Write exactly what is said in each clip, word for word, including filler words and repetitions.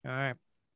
All right.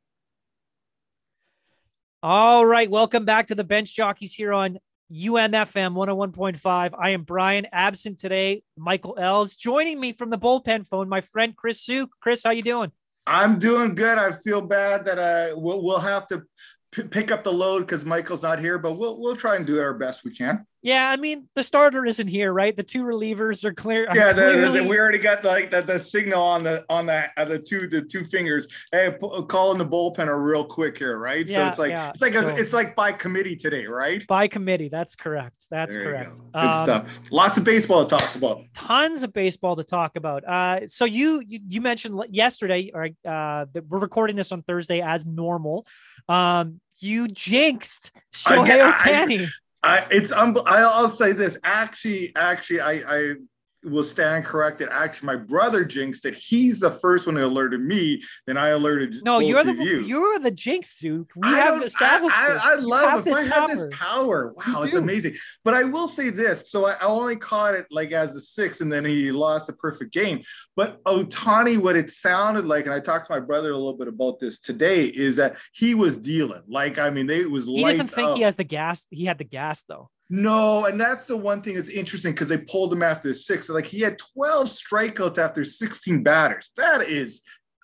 All right. Welcome back to the Bench Jockeys here on U M F M one oh one point five. I am Brian. Absent today, Michael Els. Joining me from the bullpen phone, my friend Chris Suk. Chris, how you doing? I'm doing good. I feel bad that I we'll, we'll have to p- pick up the load because Michael's not here, but we'll we'll try and do our best we can. Yeah, I mean, the starter isn't here, right? The two relievers are clear. Are Yeah, the, the, clearly... the, we already got like the, the signal on the on that uh, the two the two fingers. Hey, p- calling the bullpen are real quick here, right? Yeah, so it's like yeah. it's like so, a, it's like by committee today, right? By committee. That's correct. That's there correct. You go. Good um, stuff. Lots of baseball to talk about. Tons of baseball to talk about. Uh, so you, you you mentioned yesterday, or uh, that we're recording this on Thursday as normal. Um, you jinxed Shohei Ohtani. I, it's um, I'll say this. Actually, actually, I, I will stand corrected. Actually, my brother jinxed it. He's the first one that alerted me. Then I alerted. No, you're the you. you're the jinx, Duke. We I have established I, this. I, I love if I power. had this power. Wow, it's amazing. But I will say this. So I, I only caught it like as the sixth, and then he lost a perfect game. But Ohtani, what it sounded like, and I talked to my brother a little bit about this today, is that he was dealing. Like, I mean, they, it was. He doesn't think up. he has the gas. He had the gas though. No, and that's the one thing that's interesting because they pulled him after the sixth. Like he had twelve strikeouts after sixteen batters. That is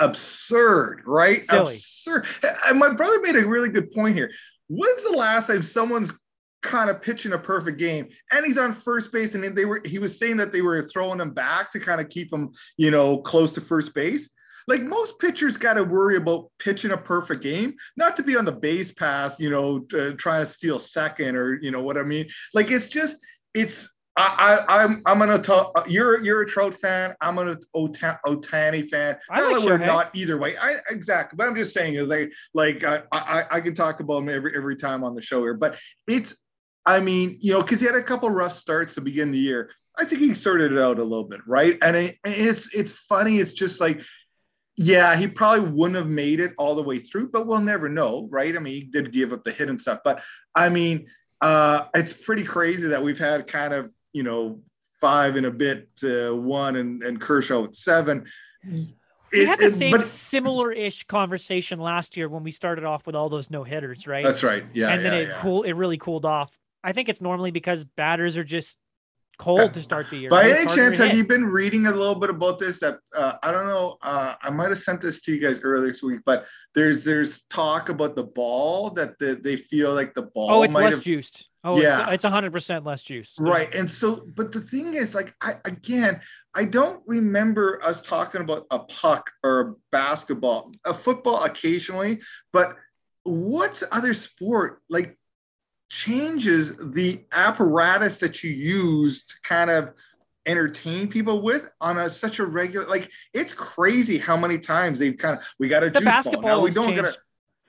absurd, right? Silly. Absurd. And my brother made a really good point here. When's the last time someone's kind of pitching a perfect game and he's on first base and they were he was saying that they were throwing him back to kind of keep him, you know, close to first base? Like most pitchers got to worry about pitching a perfect game, not to be on the base pass, you know, uh, trying to steal second or, you know what I mean? Like, it's just, it's, I, I, I'm, I'm going to talk, you're, you're a Trout fan. I'm an Ohtani fan. I like we're not either way. I exactly. But I'm just saying is like, like I, I, I can talk about him every, every time on the show here, but it's, I mean, you know, cause he had a couple rough starts to begin the year. I think he sorted it out a little bit. Right. And it, it's, it's funny. It's just like, yeah, he probably wouldn't have made it all the way through, but we'll never know, right? I mean, he did give up the hit and stuff, but I mean, uh, it's pretty crazy that we've had kind of, you know, five and a bit, uh, one and, and Kershaw at seven. We it, had the it, same but, similar-ish conversation last year when we started off with all those no hitters, right? That's right. Yeah. And then yeah, it yeah. cool. It really cooled off. I think it's normally because batters are just cold to start the year. By right? any chance, have you been reading a little bit about this? That uh, I don't know. Uh, I might have sent this to you guys earlier this week, but there's there's talk about the ball that the, they feel like the ball. Oh, it's might less have, juiced. Oh, yeah, it's a hundred percent less juice. Right, and so, but the thing is, like, I again, I don't remember us talking about a puck or a basketball, a football occasionally, but what's other sport like? Changes the apparatus that you use to kind of entertain people with on a such a regular, like it's crazy how many times they've kind of we got a the juice basketball ball. Now we don't get a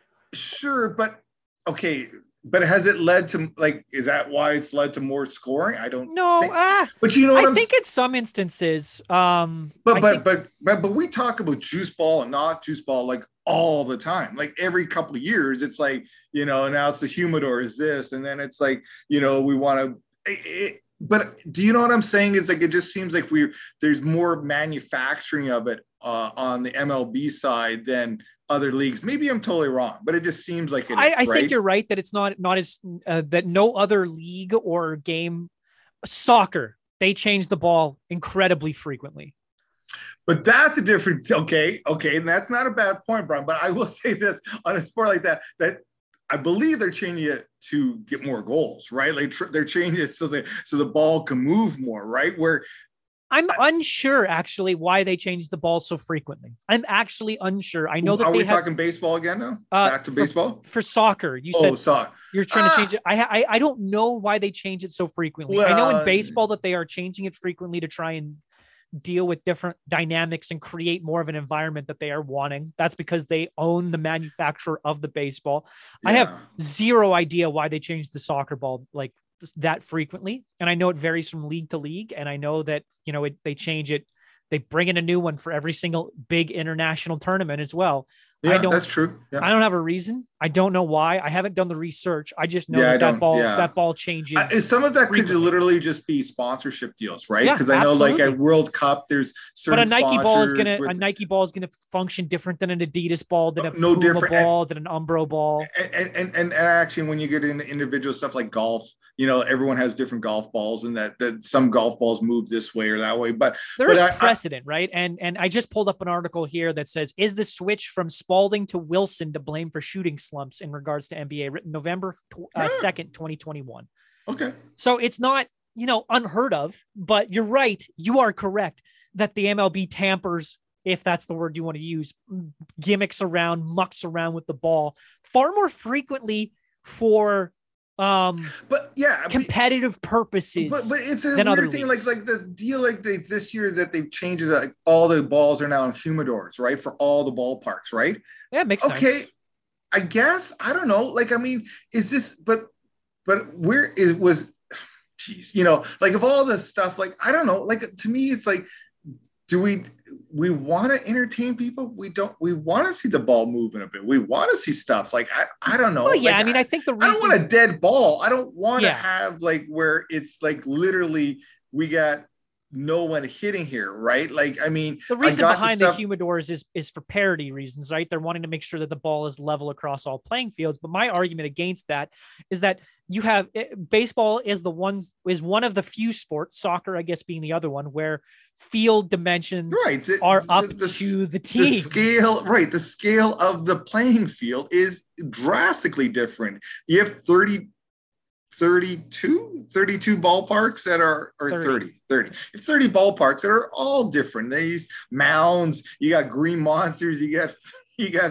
sure, but okay, but has it led to like is that why it's led to more scoring? I don't know. Think, ah, but you know what I I'm, think in some instances, um, but but, think, but but but we talk about juice ball and not juice ball like all the time, like every couple of years it's like, you know, now it's the humidor is this and then it's like, you know, we want to but do you know what I'm saying is like it just seems like we there's more manufacturing of it uh, on the M L B side than other leagues. Maybe I'm totally wrong, but it just seems like it I, is, I right? think you're right that it's not not as uh, that no other league or game soccer they change the ball incredibly frequently. But that's a different, okay, okay, and that's not a bad point, Brian. But I will say this on a sport like that, that I believe they're changing it to get more goals, right? Like tr- they're changing it so that so the ball can move more, right? Where I'm unsure actually why they changed the ball so frequently. I'm actually unsure. I know that are they we have, talking baseball again now? Uh, Back to for, baseball for soccer. You oh, said soccer. You're trying ah, to change it. I, I I don't know why they change it so frequently. Well, I know in baseball that they are changing it frequently to try and deal with different dynamics and create more of an environment that they are wanting. That's because they own the manufacturer of the baseball. Yeah. I have zero idea why they changed the soccer ball like that frequently. And I know it varies from league to league. And I know that, you know, it, they change it. They bring in a new one for every single big international tournament as well. Yeah, I don't, that's true. Yeah. I don't have a reason. I don't know why. I haven't done the research. I just know yeah, that that ball yeah. that ball changes. Uh, some of that frequently. could literally just be sponsorship deals, right? Yeah, because I know absolutely. like at World Cup, there's certain but a Nike ball is gonna with, a Nike ball is gonna function different than an Adidas ball, than a no Puma different ball, and, than an Umbro ball. And, and and and actually, when you get into individual stuff like golf, you know, everyone has different golf balls, and that that some golf balls move this way or that way. But there but is I, precedent, I, right? And and I just pulled up an article here that says, "Is the switch from Spalding to Wilson to blame for shooting slumps in regards to N B A?" Written November second, twenty twenty one. Okay, so it's not, you know, unheard of, but you're right. You are correct that the M L B tampers, if that's the word you want to use, gimmicks around, mucks around with the ball far more frequently for um but yeah competitive but, purposes but but it's a than weird other thing leagues. like like the deal like they this year that they've changed it, like all the balls are now in humidors, right, for all the ballparks, right? Yeah, it makes okay, sense. Okay, I guess I don't know, like I mean, is this but but where is was geez, you know, like of all this stuff, like I don't know, like to me it's like, do we we want to entertain people? We don't. We want to see the ball moving a bit. We want to see stuff like I. I don't know. Well, yeah. Like, I mean, I think the reason I don't want a dead ball. I don't want yeah. to have like where it's like literally we got no one hitting here, right? Like, I mean, the reason behind the, stuff- the humidors is is for parity reasons, right? They're wanting to make sure that the ball is level across all playing fields. But my argument against that is that you have baseball is the ones is one of the few sports, soccer, I guess, being the other one, where field dimensions right. the, are the, up the, to the team. The scale, right? The scale of the playing field is drastically different. You have thirty. thirty-two, thirty-two ballparks that are, or thirty, thirty, thirty ballparks that are all different. These mounds, you got green monsters, you got, you got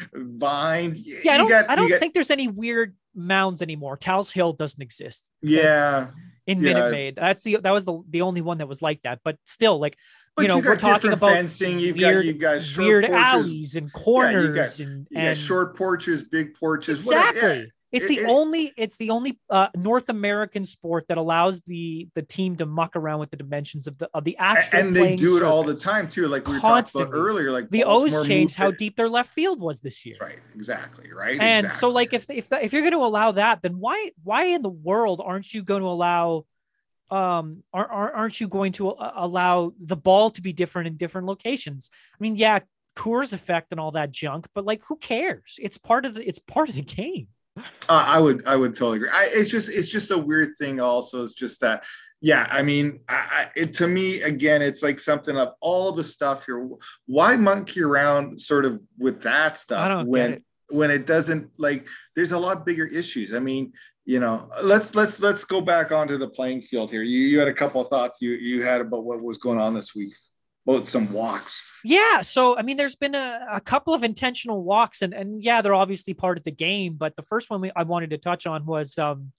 vines. Yeah, I don't, got, I don't got, think there's any weird mounds anymore. Tal's Hill doesn't exist. Yeah. In yeah. Minute Maid. That's the, that was the, the only one that was like that, but still like, but you know, you we're talking about fencing. You've weird, got, you've got weird porches. alleys and corners yeah, you got, and, you and got short porches, big porches. Exactly. Whatever. Yeah. It's it, the it, only it's the only uh, North American sport that allows the the team to muck around with the dimensions of the of the actual and they do it all the surface. time too, like we were Constantly. talking about earlier. Like the O's changed how deep their left field was this year. Right, exactly, right. And exactly. so, like, if if that, if you're going to allow that, then why why in the world aren't you going to allow? Um, aren't aren't you going to allow the ball to be different in different locations? I mean, yeah, Coors effect and all that junk, but like, who cares? It's part of the it's part of the game. Uh, I would, I would totally agree. I, it's just, it's just a weird thing. Also, it's just that, yeah. I mean, I, I, it to me again, it's like something of all the stuff here. Why monkey around sort of with that stuff I don't when get it. when it doesn't like? There's a lot bigger issues. I mean, you know, let's let's let's go back onto the playing field here. You you had a couple of thoughts you you had about what was going on this week. About some walks. Yeah. So, I mean, there's been a, a couple of intentional walks and, and yeah, they're obviously part of the game, but the first one we, I wanted to touch on was um,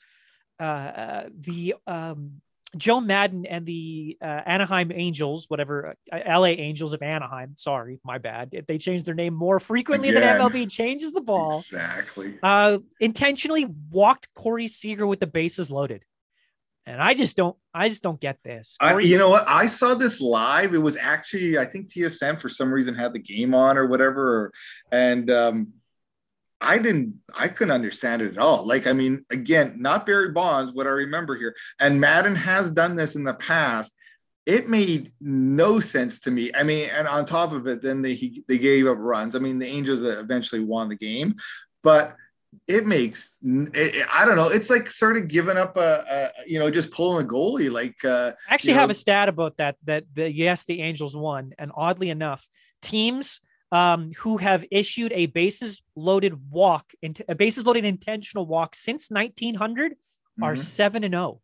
uh, the um, Joe Madden and the uh, Anaheim Angels, whatever, uh, L A Angels of Anaheim. Sorry, my bad. They changed their name more frequently Again, than M L B changes the ball. Exactly. Uh, intentionally walked Corey Seager with the bases loaded. And I just don't, I just don't get this. I, you know what? I saw this live. It was actually, I think T S N for some reason had the game on or whatever. Or, and um, I didn't, I couldn't understand it at all. Like, I mean, again, not Barry Bonds, what I remember here. And Madden has done this in the past. It made no sense to me. I mean, and on top of it, then they, he, they gave up runs. I mean, the Angels eventually won the game, but it makes it, I don't know. It's like sort of giving up a, a you know, just pulling a goalie. Like uh, I actually you know, have a stat about that. That the yes, the Angels won, and oddly enough, teams um, who have issued a bases loaded walk, into a bases loaded intentional walk since nineteen hundred mm-hmm. are seven and zero.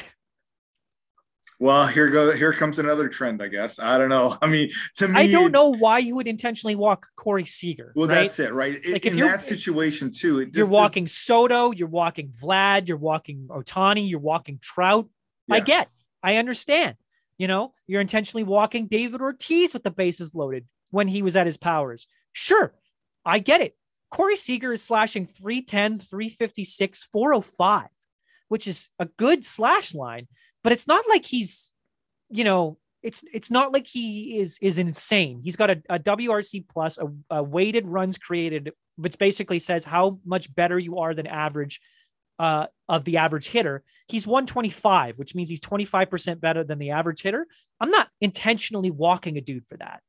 Well, here go. Here comes another trend, I guess. I don't know. I mean, to me, I don't know why you would intentionally walk Corey Seager. Well, right? that's it, right? Like in if you're, that situation too, it just, you're walking Soto, you're walking Vlad, you're walking Ohtani, you're walking Trout. Yeah. I get, I understand. You know, you're intentionally walking David Ortiz with the bases loaded when he was at his powers. Sure, I get it. Corey Seager is slashing three ten, three fifty-six, four oh five, which is a good slash line. But it's not like he's, you know, it's it's not like he is is insane. He's got a, a W R C plus, a, a weighted runs created which basically says how much better you are than average uh, of the average hitter. He's one twenty-five, which means he's twenty-five percent better than the average hitter. I'm not intentionally walking a dude for that.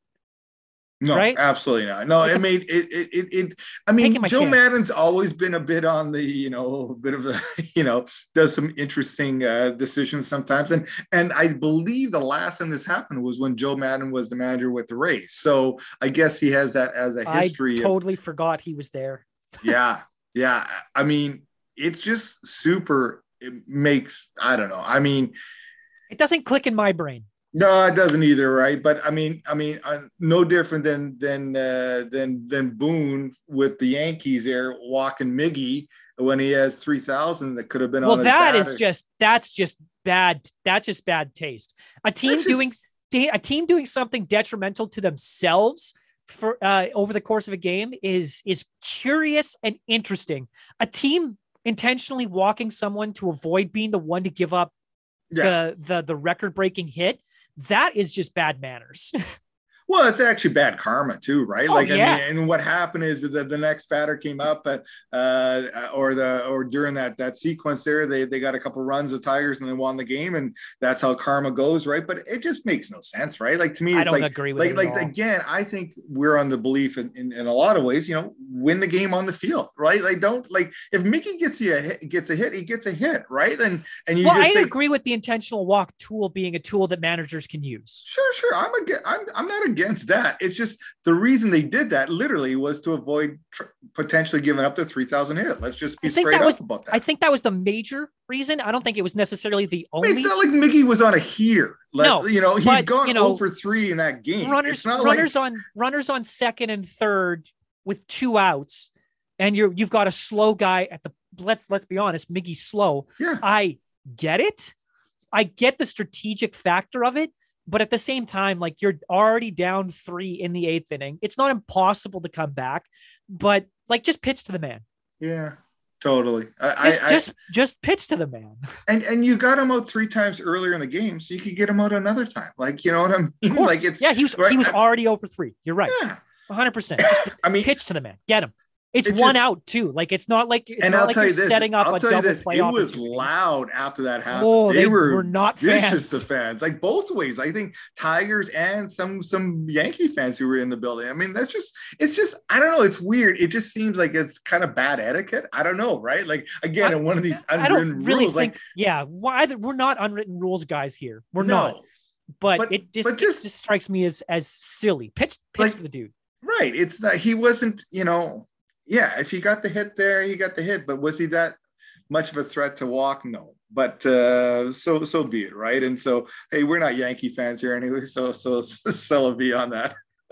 No, right? Absolutely not. No, like it made it, it, it, it, I mean, Joe chances. Maddon's always been a bit on the, you know, a bit of the, you know, does some interesting uh, decisions sometimes. And, and I believe the last time this happened was when Joe Maddon was the manager with the Rays. So I guess he has that as a history. I totally of, forgot he was there. yeah. Yeah. I mean, it's just super, it makes, I don't know. I mean, it doesn't click in my brain. No, it doesn't either, right? But I mean, I mean, uh, no different than than uh, than than Boone with the Yankees there walking Miggy when he has three thousand that could have been. Well, on that is just that's just bad. That's just bad taste. A team just, doing a team doing something detrimental to themselves for uh, over the course of a game is is curious and interesting. A team intentionally walking someone to avoid being the one to give up yeah. the the the record breaking hit. That is just bad manners. Well, it's actually bad karma too, right? Oh, like, yeah. I mean, and what happened is that the next batter came up at, uh, or the, or during that, that sequence there, they, they got a couple runs of Tigers and they won the game, and that's how karma goes. Right. But it just makes no sense. Right. Like to me, it's I don't like, agree with like, it like, at all. again, I think we're on the belief in, in, in a lot of ways, you know, win the game on the field, right? Like, don't like, if Mickey gets you a hit, gets a hit, he gets a hit. Right. And, and you well, just I say, agree with the intentional walk tool being a tool that managers can use. Sure, sure. I'm against, I'm, I'm not against that. It's just the reason they did that literally was to avoid tr- potentially giving up the three thousand hit. Let's just be straight up was, about that. I think that was the major reason. I don't think it was necessarily the only. I mean, it's not like Mickey was on a heater. Let, no, you know, he'd but, gone you know, oh for three in that game. Runners, runners like... on runners on second and third with two outs, and you're you've got a slow guy at the. Let's let's be honest, Miggy's slow. Yeah, I get it. I get the strategic factor of it. But at the same time, like you're already down three in the eighth inning. It's not impossible to come back, but like just pitch to the man. Yeah, totally. I, just, I, just, just pitch to the man. And and you got him out three times earlier in the game, so you could get him out another time. Like, you know what I mean? Like it's yeah, he was right? he was already over three. You're right. Yeah, one hundred percent. Just I mean, pitch to the man. Get him. It's it one just, out too. Like it's not like it's and not I'll like tell you're you this, setting up I'll a tell you double this, play. It was loud after that happened. Oh, they, they were, were not vicious fans. to fans, like both ways. I think Tigers and some some Yankee fans who were in the building. I mean, that's just it's just I don't know. It's weird. It just seems like it's kind of bad etiquette. I don't know, right? Like again, in one of these unwritten I don't really rules, think. like yeah, why we're not unwritten rules guys here. We're no, not. But, but it just but just, it just strikes me as as silly. Pitch pitch like, to the dude. Right. It's that he wasn't. You know. Yeah, if he got the hit there, he got the hit. But was he that much of a threat to walk? No. But uh, so so be it, right? And so, hey, we're not Yankee fans here anyway, so so so be on that.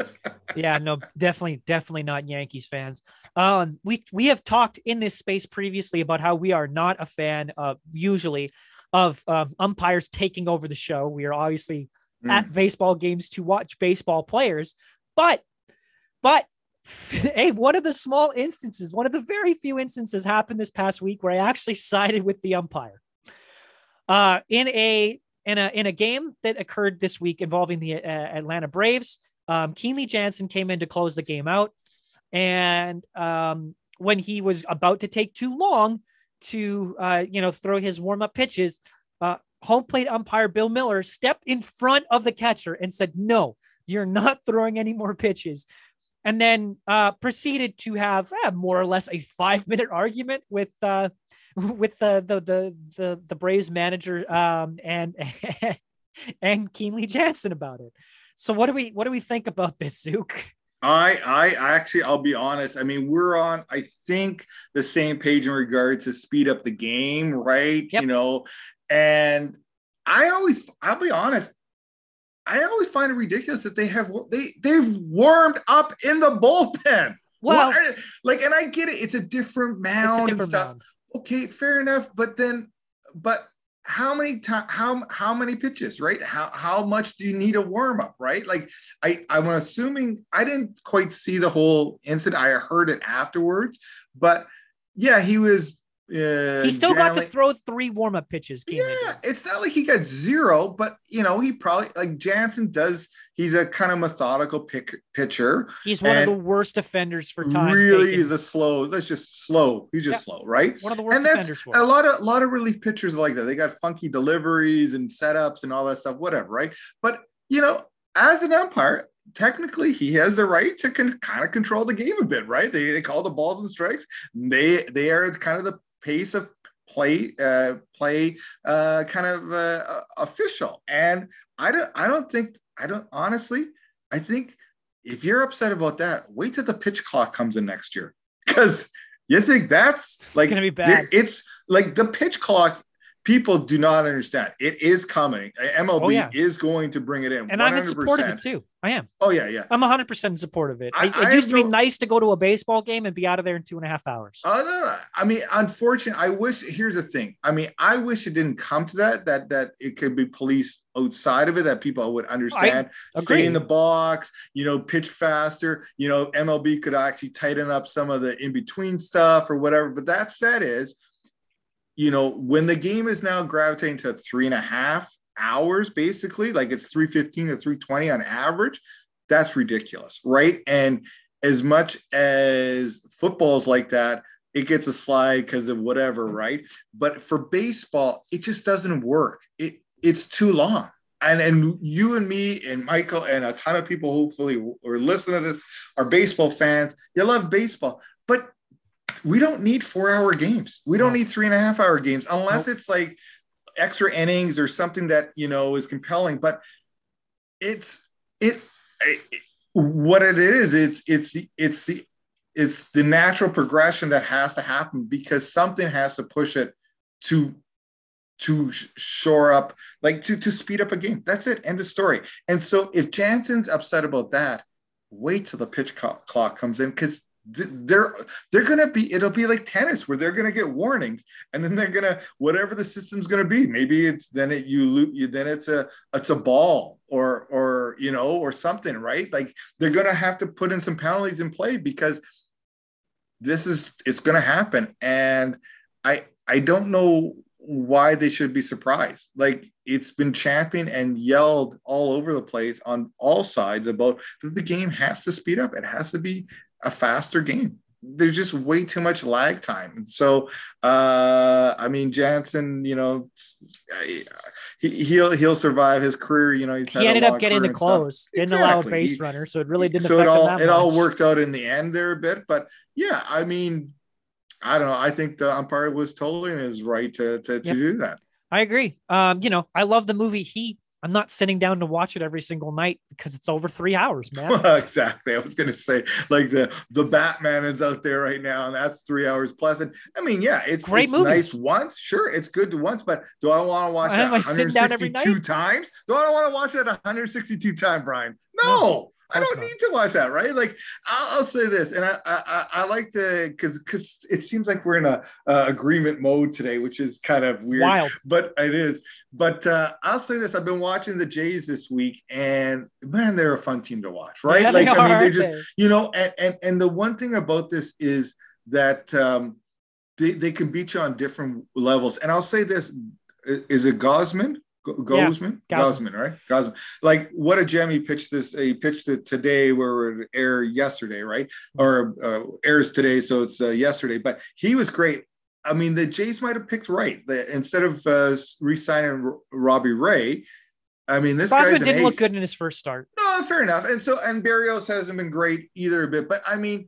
Yeah, no, definitely, definitely not Yankees fans. Um, we we have talked in this space previously about how we are not a fan of usually of um, umpires taking over the show. We are obviously mm. at baseball games to watch baseball players, but but. Hey, one of the small instances, one of the very few instances happened this past week where I actually sided with the umpire. Uh, in a in a in a game that occurred this week involving the uh, Atlanta Braves, um, Kenley Jansen came in to close the game out, and um, when he was about to take too long to uh, you know throw his warm up pitches, uh, home plate umpire Bill Miller stepped in front of the catcher and said, "No, you're not throwing any more pitches." And then uh, proceeded to have eh, more or less a five-minute argument with uh, with the the the the, the Braves manager um, and and Kenley Jansen about it. So what do we what do we think about this, Zook? I I actually I'll be honest. I mean, we're on I think the same page in regard to speed up the game, right? Yep. You know, and I always I'll be honest. I always find it ridiculous that they have they they've warmed up in the bullpen. Well, what, like, and I get it; it's a different mound it's a different and stuff. Mound. Okay, fair enough. But then, but how many times? How how many pitches? Right? How how much do you need a warm up? Right? Like, I I'm assuming I didn't quite see the whole incident. I heard it afterwards, but yeah, he was Uh, he still got to Janley, throw three warm-up pitches. yeah, it's not like he got zero, but you know, he probably like Jansen does. He's a kind of methodical pick pitcher. He's one of the worst defenders for time. Really taken. is a slow. That's just slow. He's just yeah. slow, right? One of the worst and defenders for a lot of a lot of relief pitchers like that. They got funky deliveries and setups and all that stuff, whatever, right? But you know, as an umpire, technically he has the right to con- kind of control the game a bit, right? They, they call the balls and strikes. They they are kind of the pace of play uh play uh kind of uh, official. And I don't I don't think I don't honestly I think if you're upset about that, wait till the pitch clock comes in next year, because you think that's it's like gonna be bad. It's like the pitch clock. People do not understand. It is coming. M L B oh, yeah. is going to bring it in. And one hundred percent. I'm in support of it too. I am. Oh, yeah, yeah. I'm one hundred percent in support of it. I, it, it used to no... be nice to go to a baseball game and be out of there in two and a half hours. Oh, no, no. I mean, unfortunately, I wish, here's the thing. I mean, I wish it didn't come to that, that, that it could be policed outside of it, that people would understand. Stay in the box, you know, pitch faster. You know, M L B could actually tighten up some of the in-between stuff or whatever. But that said is, you know, when the game is now gravitating to three and a half hours, basically, like it's three fifteen to three twenty on average, that's ridiculous, right? And as much as football's like that, it gets a slide because of whatever, right? But for baseball, it just doesn't work. It it's too long. And and you and me and Michael and a ton of people hopefully who are listening to this are baseball fans. You love baseball, but we don't need four-hour games. We don't need three and a half hour games unless nope. it's like extra innings or something that, you know, is compelling. But it's it, it what it is. It's it's the it's the it's the natural progression that has to happen, because something has to push it to to shore up, like to to speed up a game. That's it. End of story. And so if Jansen's upset about that, wait till the pitch clock comes in, because they're they're gonna be it'll be like tennis, where they're gonna get warnings, and then they're gonna, whatever the system's gonna be, maybe it's then it you loot you then it's a it's a ball or or you know or something, right? Like they're gonna have to put in some penalties in play, because this is it's gonna happen. And I I don't know why they should be surprised. Like, it's been championed and yelled all over the place on all sides about that the game has to speed up. It has to be a faster game. There's just way too much lag time. So, uh, I mean, Jansen, you know, he, he'll he'll survive his career. You know, he's he ended up getting the close, didn't exactly. allow a base he, runner, so it really didn't so affect it all, him that it much. all worked out in the end there a bit, but yeah, I mean, I don't know. I think the umpire was totally in his right to to, to yep. do that. I agree. Um, you know, I love the movie Heat. I'm not sitting down to watch it every single night because it's over three hours, man. Well, exactly. I was going to say, like, the the Batman is out there right now, and that's three hours plus. And I mean, yeah, it's great it's movies. Nice once. Sure, it's good to once, but do I want to watch it one hundred sixty-two times? Do I want to watch it one hundred sixty-two times, Brian? No. no. I don't not. need to watch that, right? Like, I'll, I'll say this, and I I, I like to, because because it seems like we're in a uh, agreement mode today, which is kind of weird. Wild, but it is. But uh, I'll say this: I've been watching the Jays this week, and man, they're a fun team to watch, right? Yeah, like, they I mean, are, they're just, they? you know, and, and and the one thing about this is that um, they they can beat you on different levels. And I'll say this: is it Gausman? Gausman, yeah, Gausman, right? Gausman. Like, what a gem he pitched this. He pitched it today, where it air yesterday, right? Or uh, airs today, so it's uh, yesterday. But he was great. I mean, the Jays might have picked right. The, instead of uh, re-signing R- Robbie Ray, I mean, this Gausman guy's didn't ace. look good in his first start. No, fair enough. And so, and Barrios hasn't been great either a bit. But I mean,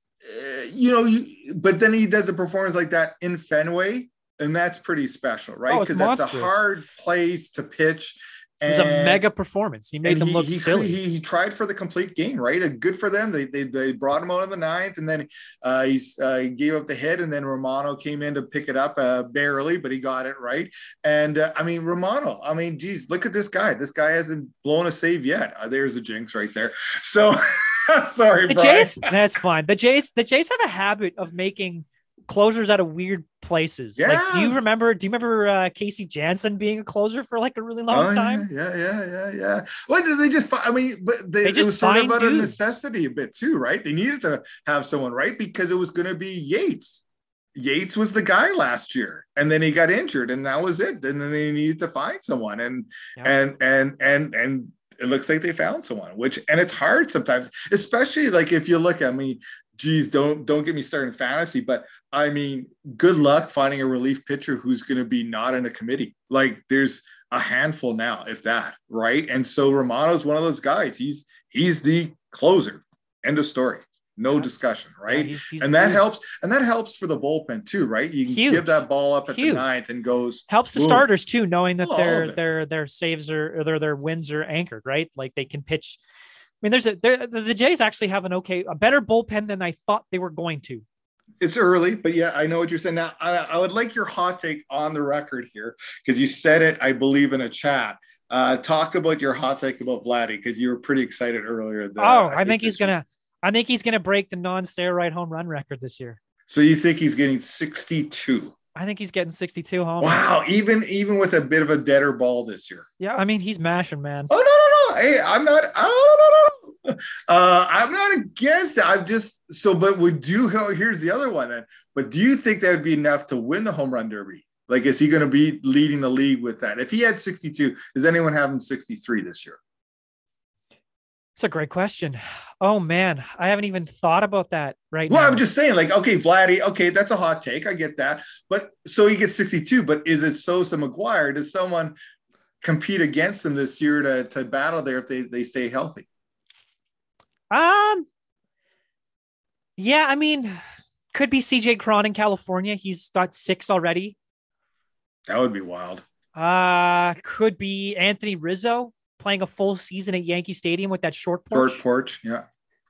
uh, you know, you. But then he does a performance like that in Fenway. And that's pretty special, right? Because oh, that's a hard place to pitch. And, it was a mega performance. He made them he, look he, silly. He, he tried for the complete game, right? Good for them. They they, they brought him out in the ninth, and then uh, he's, uh, he gave up the hit, and then Romano came in to pick it up uh, barely, but he got it right. And uh, I mean, Romano, I mean, geez, look at this guy. This guy hasn't blown a save yet. Uh, there's the jinx right there. So sorry, the Brian. Jays. That's fine. The Jays. The Jays have a habit of making closers out of weird places. Yeah. Like, do you remember? Do you remember uh, Casey Janssen being a closer for like a really long oh, time? Yeah, yeah, yeah, yeah. What did they just? Find? I mean, but they, they just it was sort of out dudes. of necessity a bit too, right? They needed to have someone, right? Because it was going to be Yates. Yates was the guy last year, and then he got injured, and that was it. And then they needed to find someone, and yep. and and and and it looks like they found someone. Which and it's hard sometimes, especially like if you look at me. Geez, don't don't get me started in fantasy, but I mean, good luck finding a relief pitcher who's going to be not in a committee. Like there's a handful now, if that, right? And so Romano's one of those guys. He's he's the closer. End of story. No yeah. discussion, right? Yeah, he's, he's and that dude. helps, and that helps for the bullpen too, right? You can Huge. give that ball up at Huge. the ninth and goes helps the boom. starters too, knowing that oh, their their their saves are or their their wins are anchored, right? Like they can pitch. I mean, there's a there, the Jays actually have an okay, a better bullpen than I thought they were going to. It's early, but yeah, I know what you're saying. Now, I, I would like your hot take on the record here because you said it, I believe, in a chat. Uh, talk about your hot take about Vladdy because you were pretty excited earlier. That, oh, I, I think he's gonna, I think he's gonna break the non-steroid home run record this year. So you think he's getting sixty-two? I think he's getting sixty-two home. Wow, even even with a bit of a deader ball this year. Yeah, I mean he's mashing, man. Oh no no no! Hey, I'm not. Oh no no. Uh, I'm not against it. I'm just so. But would you? Here's the other one. Then. But do you think that would be enough to win the home run derby? Like, is he going to be leading the league with that? If he had sixty-two, does anyone have him sixty-three this year? It's a great question. Oh man, I haven't even thought about that right well, now. Well, I'm just saying, like, okay, Vladdy, okay, that's a hot take. I get that. But so he gets sixty-two. But is it Sosa McGuire? Does someone compete against him this year to to battle there if they they stay healthy? Um, yeah, I mean, could be C J Cron in California. He's got six already. That would be wild. Uh, could be Anthony Rizzo playing a full season at Yankee Stadium with that short porch. Short porch, yeah.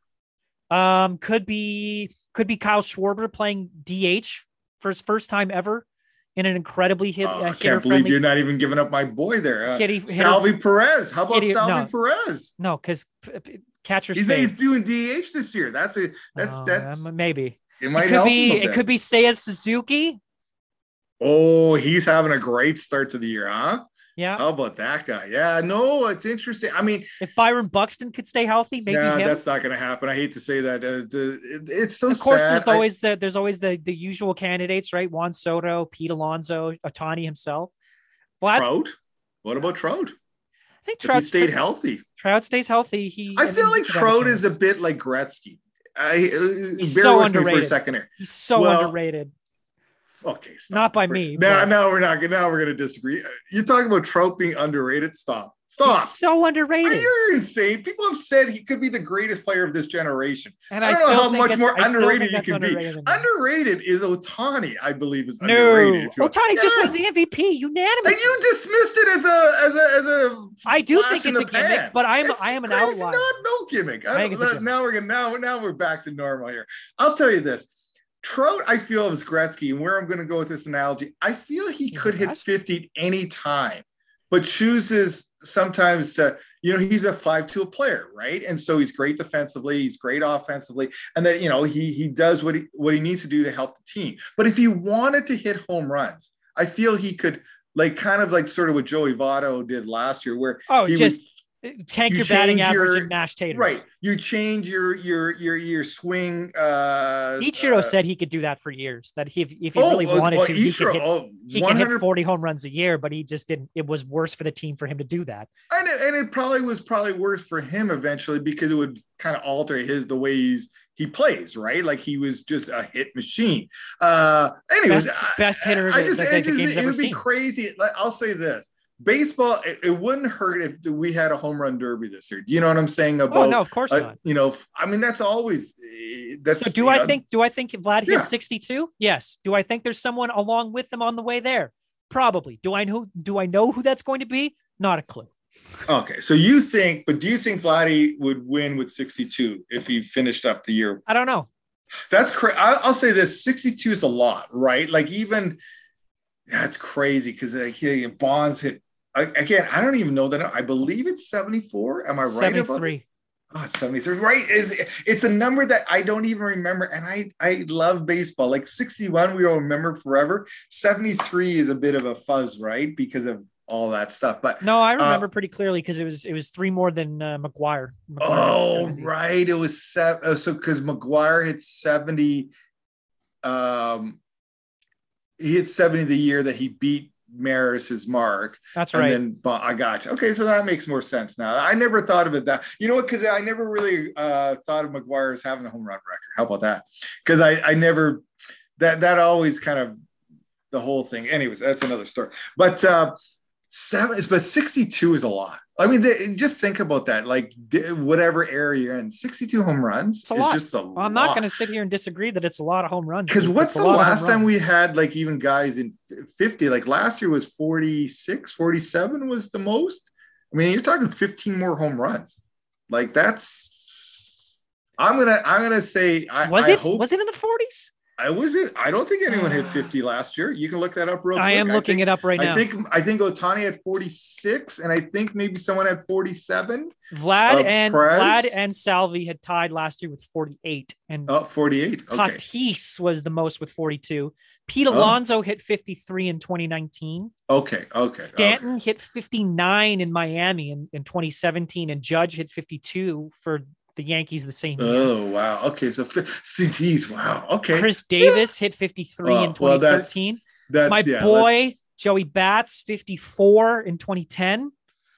Um, could be could be Kyle Schwarber playing D H for his first time ever in an incredibly hit. Oh, uh, I can't believe you're not even giving up my boy there, uh, hitty, Salvi Perez. How about hitty, Salvi no, Perez? No, because. Catcher's he's, he's doing D H this year. That's a that's oh, that's maybe it might it could help be him a it could be Seiya Suzuki. Oh, he's having a great start to the year, huh? Yeah. How about that guy? Yeah, no, it's interesting. I mean, if Byron Buxton could stay healthy, maybe yeah, him. That's not going to happen. I hate to say that. Uh, the, it, it's so. Of course, sad. there's always the there's always the the usual candidates, right? Juan Soto, Pete Alonso, Ohtani himself. Vlad's, Trout. What about Trout? I think Trout stayed Trout, healthy. Trout stays healthy. He. I, I feel like Trout is a bit like Gretzky. I, uh, He's so underrated. For a second here. He's so well, underrated. Okay, stop. Not by me. Now, but... now we're not. Now we're going to disagree. You're talking about Trout being underrated. Stop. Stop. He's so underrated. You're insane. People have said he could be the greatest player of this generation. And I, I don't still know how think much more underrated he can underrated be. Underrated is Ohtani, I believe, is no. underrated. Ohtani just won the M V P unanimously. And you dismissed it as a as a as a. I do think it's a pan. gimmick, but I'm it's I am an crazy. outlier. Not, no gimmick. I I think it's a gimmick. Now we're gonna now now we're back to normal here. I'll tell you this. Trout, I feel, is Gretzky, and where I'm going to go with this analogy, I feel he He's could hit fifty any time, but chooses sometimes to, you know, he's a five-tool player, right? And so he's great defensively, he's great offensively, and then, you know, he he does what he what he needs to do to help the team. But if he wanted to hit home runs, I feel he could, like, kind of like sort of what Joey Votto did last year, where oh, he just. would, Tank you your batting average your, and mash taters. Right. You change your your your your swing. Uh, Ichiro uh, said he could do that for years. That he, if, if he oh, really wanted oh, to, Ichiro, he could hit, oh, he could hit forty home runs a year, but he just didn't. It was worse for the team for him to do that. And it, and it probably was probably worse for him eventually because it would kind of alter his the way he's he plays, right? Like he was just a hit machine. Uh, anyways, best, best hitter I, I just, that, that that just, the game's it ever would be seen. crazy. Like, I'll say this. Baseball, it, it wouldn't hurt if we had a home run derby this year. Do you know what I'm saying about? Oh no, of course uh, not. You know, I mean that's always. That's. So do I know, think? Do I think Vlad hit yeah. sixty-two? Yes. Do I think there's someone along with him on the way there? Probably. Do I know? Do I know who that's going to be? Not a clue. Okay, so you think, but do you think Vladdy would win with sixty-two if he finished up the year? I don't know. That's crazy. I'll say this: sixty-two is a lot, right? Like even that's crazy because like yeah, Bonds hit. I, again, I don't even know that. I believe it's seventy-four. Am I right? seventy-three. Oh, it's seventy-three. Right. It's, it's a number that I don't even remember. And I, I love baseball. Like sixty-one, we will remember forever. seventy-three is a bit of a fuzz, right? Because of all that stuff. But no, I remember uh, pretty clearly because it was it was three more than uh, McGuire. McGuire oh, right. It was seven. Uh, so because McGuire hit seventy. Um, he hit seventy the year that he beat Maris's mark. That's right. And then I got you. Okay, so that makes more sense now. I never thought of it that. You know what? Because I never really uh, thought of McGuire as having a home run record. How about that? Because I, I never that that always kind of the whole thing. Anyways, that's another story. But uh, seven, but sixty-two is a lot. I mean, they, just think about that. Like whatever area you're in, sixty-two home runs it's a is lot. just a well, lot. I'm not going to sit here and disagree that it's a lot of home runs. Because what's it's the last time we had like even guys in fifty? Like last year was forty-six, forty-seven was the most. I mean, you're talking fifteen more home runs. Like that's. I'm gonna. I'm gonna say. I, was I it? Hope, was it in the forties? I was it. I don't think anyone hit fifty last year. You can look that up real quick. I am looking think, it up right I now. I think I think Ohtani had forty-six, and I think maybe someone had forty-seven. Vlad uh, and Perez. Vlad and Salvi had tied last year with forty-eight, and oh, forty-eight. Okay. Tatis was the most with forty-two. Pete Oh. Alonso hit fifty-three in twenty nineteen. Okay. Okay. Stanton okay. hit fifty-nine in Miami in, in twenty seventeen, and Judge hit fifty-two for the Yankees the same year. Oh, wow. Okay. So, C Ts. Wow. Okay. Chris Davis yeah. hit fifty-three oh, in twenty thirteen. Well, that's, that's, My yeah, boy, that's... Joey Bats, fifty-four in twenty ten.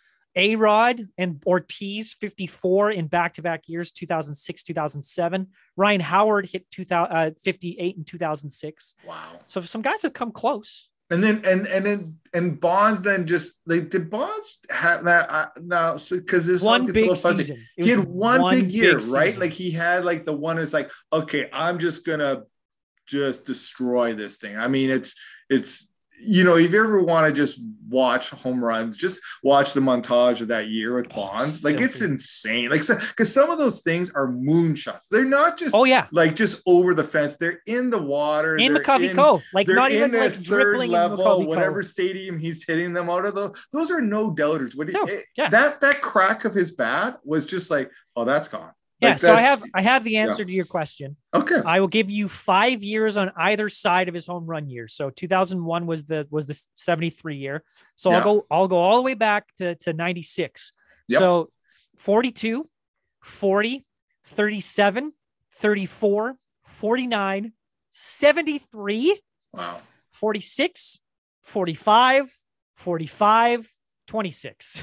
A-Rod and Ortiz, fifty-four in back-to-back years, two thousand six, two thousand seven. Ryan Howard hit two thousand, uh, fifty-eight in two thousand six. Wow. So some guys have come close. And then and and then and Bonds then just like did Bonds have that uh, now because this one big season. He had one, one big year, big right? season. Like he had like the one is like, okay, I'm just gonna just destroy this thing. I mean, it's it's you know, if you ever want to just watch home runs, just watch the montage of that year with Bonds. Oh, like it's insane. Like because some of those things are moonshots. They're not just oh yeah, like just over the fence. They're in the water. In McCovey in, Cove, like not even like dribbling level, in McCovey whatever Cove. stadium he's hitting them out of. Those those are no doubters. What no, it, yeah. that that crack of his bat was just like, oh, that's gone. Yeah, like so I have I have the answer yeah. to your question. Okay. I will give you five years on either side of his home run years. So two thousand one was the was the seventy-three year. So yeah. I'll go I'll go all the way back to, to ninety-six. Yep. So forty-two, forty, thirty-seven, thirty-four, forty-nine, seventy-three, wow. forty-six, forty-five, forty-five, twenty-six.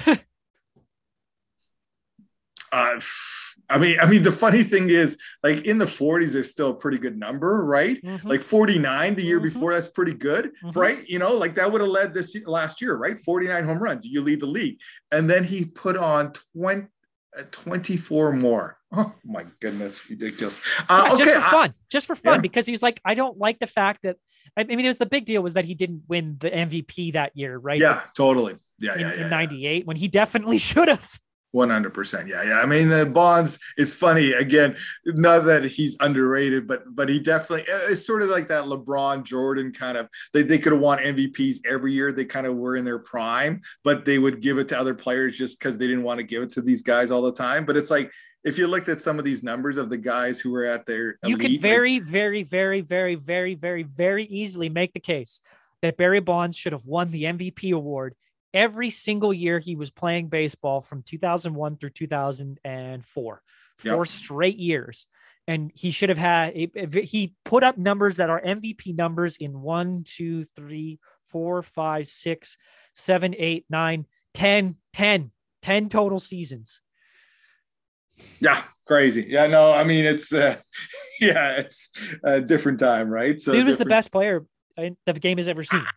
Uh, I mean, I mean, the funny thing is, like in the forties, there's still a pretty good number, right? Mm-hmm. Like forty-nine the year mm-hmm. before, that's pretty good, mm-hmm. right? You know, like that would have led this last year, right? forty-nine home runs, you lead the league, and then he put on twenty, uh, twenty-four more. Oh my goodness, ridiculous! Uh, yeah, okay, just for I, fun, just for fun, yeah. because he's like, I don't like the fact that. I mean, it was the big deal was that he didn't win the M V P that year, right? Yeah, totally. Yeah, in, yeah, yeah. In ninety-eight, yeah. when he definitely should have. one hundred percent. Yeah. Yeah. I mean, the Bonds is funny. Again, not that he's underrated, but but he definitely, it's sort of like that LeBron Jordan kind of, they, they could have won M V Ps every year. They kind of were in their prime, but they would give it to other players just because they didn't want to give it to these guys all the time. But it's like, if you looked at some of these numbers of the guys who were at their elite, you could very, like, very, very, very, very, very, very easily make the case that Barry Bonds should have won the M V P award every single year he was playing baseball from two thousand one through two thousand four, four yep. straight years. And he should have had, he put up numbers that are M V P numbers in one, two, three, four, five, six, seven, eight, nine, ten, ten, ten total seasons. Yeah. Crazy. Yeah, no, I mean, it's, uh, yeah, it's a different time, right? So he was different... the best player the game has ever seen.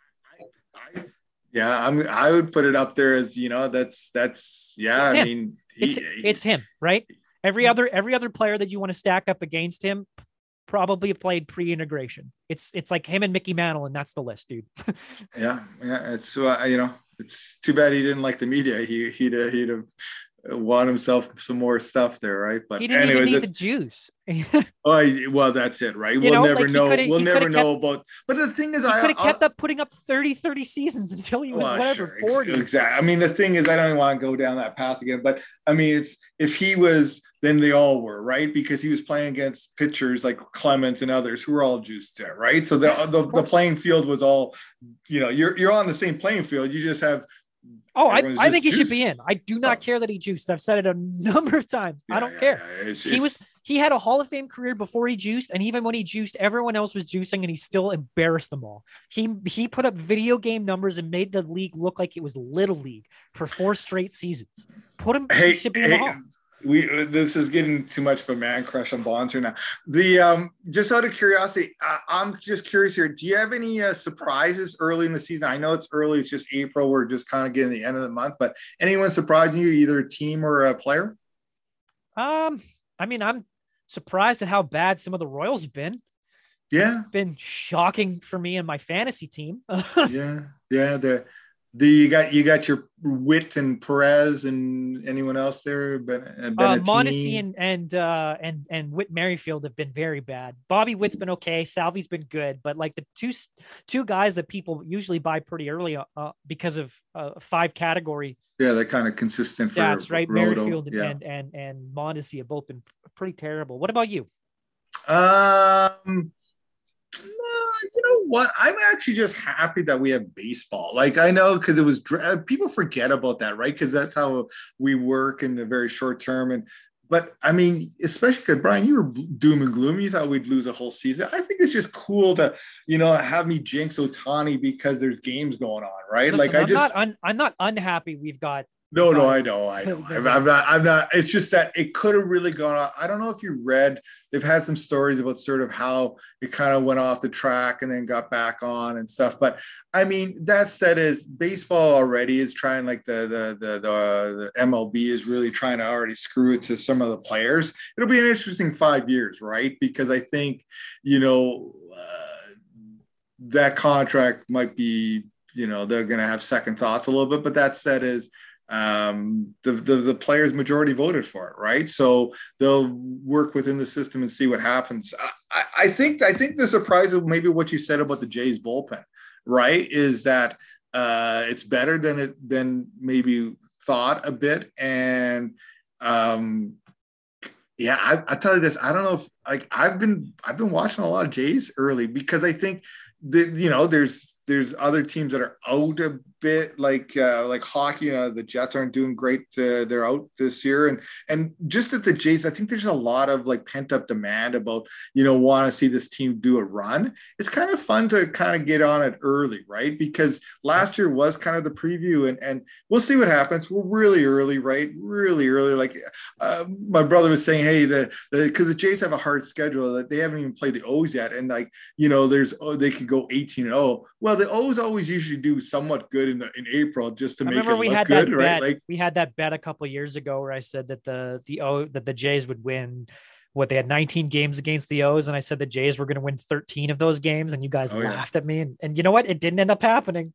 Yeah, I'm. I would put it up there as, you know, that's that's yeah. I mean, he, it's it's him, right? Every other every other player that you want to stack up against him probably played pre-integration. It's it's like him and Mickey Mantle, and that's the list, dude. yeah, yeah. It's uh, you know, it's too bad he didn't like the media. He he'd uh, he'd have won himself some more stuff there, right? But he didn't anyways, even need the juice. oh, well, that's it, right? You We'll know, never like know. We'll never know kept, about. But the thing is, he I could have kept I'll, up putting up thirty, thirty seasons until he was well, whatever sure, forty. Exactly. I mean, the thing is, I don't even want to go down that path again. But I mean, it's if he was, then they all were, right? Because he was playing against pitchers like Clemens and others who were all juiced there, right? So the the, the playing field was all, you know, you're you're on the same playing field. You just have. Oh, I, I think he juice. should be in. I do not oh. care that he juiced. I've said it a number of times. Yeah, I don't yeah, care. Yeah. It's, he it's, was he had a Hall of Fame career before he juiced, and even when he juiced, everyone else was juicing, and he still embarrassed them all. He he put up video game numbers and made the league look like it was little league for four straight seasons. Put him. Hey, he should be in hey, the Hall. We this is getting too much of a man crush on Bonds here now. The um, just out of curiosity, uh, I'm just curious here. Do you have any uh, surprises early in the season? I know it's early; it's just April. We're just kind of getting the end of the month. But anyone surprising you, either a team or a player? Um, I mean, I'm surprised at how bad some of the Royals have been. Yeah, it's been shocking for me and my fantasy team. yeah, yeah. The the you got you got your Witt and Perez and anyone else there, but uh, uh, Mondesi and and uh, and and Whit Merrifield have been very bad. Bobby Witt's been okay. Salvi's been good, but like the two two guys that people usually buy pretty early uh, because of uh, five category. Yeah, they're kind of consistent. Stats, for right? Roto. Merrifield yeah. and and and Mondesi have both been pretty terrible. What about you? Um. You know what? I'm actually just happy that we have baseball. Like I know because it was people forget about that, right? Because that's how we work in the very short term. And but I mean, especially because Brian, you were doom and gloom. You thought we'd lose a whole season. I think it's just cool to you know have me jinx Ohtani because there's games going on, right? Listen, like I I'm just not un, I'm not unhappy. We've got. No, no, I know, I know. I'm, I'm not, I'm not. It's just that it could have really gone on. I don't know if you read, they've had some stories about sort of how it kind of went off the track and then got back on and stuff. But I mean, that said, is baseball already is trying like the, the, the, the, the M L B is really trying to already screw it to some of the players. It'll be an interesting five years, right? Because I think, you know, uh, that contract might be, you know, they're going to have second thoughts a little bit, but that said is, um the, the the players majority voted for it, right? So they'll work within the system and see what happens. I, I think I think the surprise of maybe what you said about the Jays bullpen, right, is that uh it's better than it than maybe thought a bit. And um yeah, I, I tell you this, I don't know if like I've been I've been watching a lot of Jays early because I think that you know there's there's other teams that are out a bit, like uh, like hockey. You know, the Jets aren't doing great. Uh, they're out this year, and and just at the Jays, I think there's a lot of like pent up demand about you know want to see this team do a run. It's kind of fun to kind of get on it early, right? Because last year was kind of the preview, and and we'll see what happens. We're really early, right? Really early. Like uh, my brother was saying, hey, the because the, the Jays have a hard schedule that they haven't even played the O's yet, and like you know, there's oh they could go eighteen and oh. Well, the O's always usually do somewhat good in the in April just to I make remember it we look had good, that right? bet. Like we had that bet a couple of years ago where I said that the the O that the Jays would win. What they had nineteen games against the O's, and I said the Jays were going to win thirteen of those games, and you guys oh, laughed yeah. at me. And, and you know what? It didn't end up happening.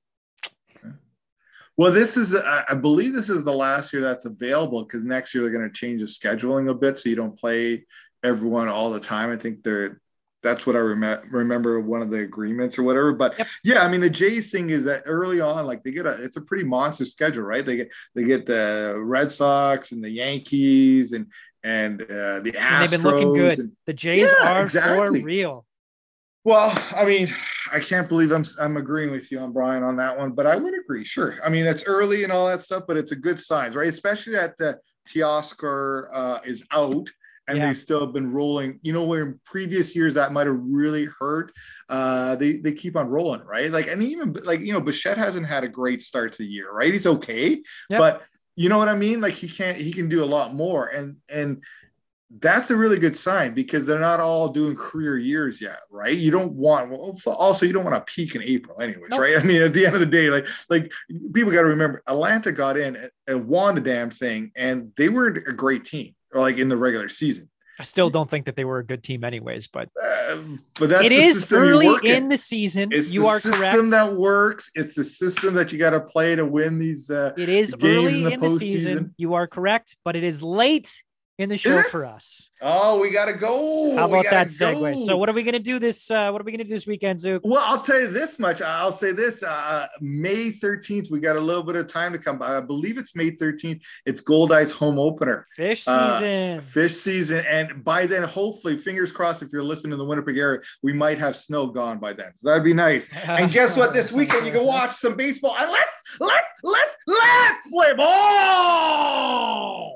Well, this is I believe this is the last year that's available because next year they're going to change the scheduling a bit, so you don't play everyone all the time. I think they're. That's what I rem- remember one of the agreements or whatever. But yep. yeah, I mean, the Jays thing is that early on, like they get a, it's a pretty monster schedule, right? They get, they get the Red Sox and the Yankees and, and uh, the Astros. And they've been looking good. And, the Jays yeah, are exactly. for real. Well, I mean, I can't believe I'm, I'm agreeing with you on Brian on that one, but I would agree. Sure. I mean, it's early and all that stuff, but it's a good sign, right? Especially that the Teoscar uh, is out. And yeah. they've still been rolling, you know, where in previous years that might have really hurt. Uh, they they keep on rolling, right? Like, and even like, you know, Bichette hasn't had a great start to the year, right? He's okay, yep. but you know what I mean? Like he can't, he can do a lot more. And, and that's a really good sign because they're not all doing career years yet, right? You don't want, well, also you don't want to peak in April anyways, nope. right? I mean, at the end of the day, like, like people got to remember Atlanta got in and, and won the damn thing and they were a great team. Or like in the regular season. I still don't think that they were a good team anyways, but uh, but that's it is early in the season. It's you the are system correct. That works. It's the system that you got to play to win these. Uh, it is games early in the, in the season. You are correct, but it is late in the show for us. Oh, we got to go. How about that go. segue? So what are we going to do this? Uh, what are we going to do this weekend, Zook? Well, I'll tell you this much. I'll say this, uh, May thirteenth, we got a little bit of time to come by. I believe it's May thirteenth. It's Goldeyes home opener. Fish season. Uh, fish season. And by then, hopefully, fingers crossed, if you're listening in the Winnipeg area, we might have snow gone by then. So that'd be nice. And guess what? This weekend, you can watch some baseball. And let's, let's, let's, let's play ball.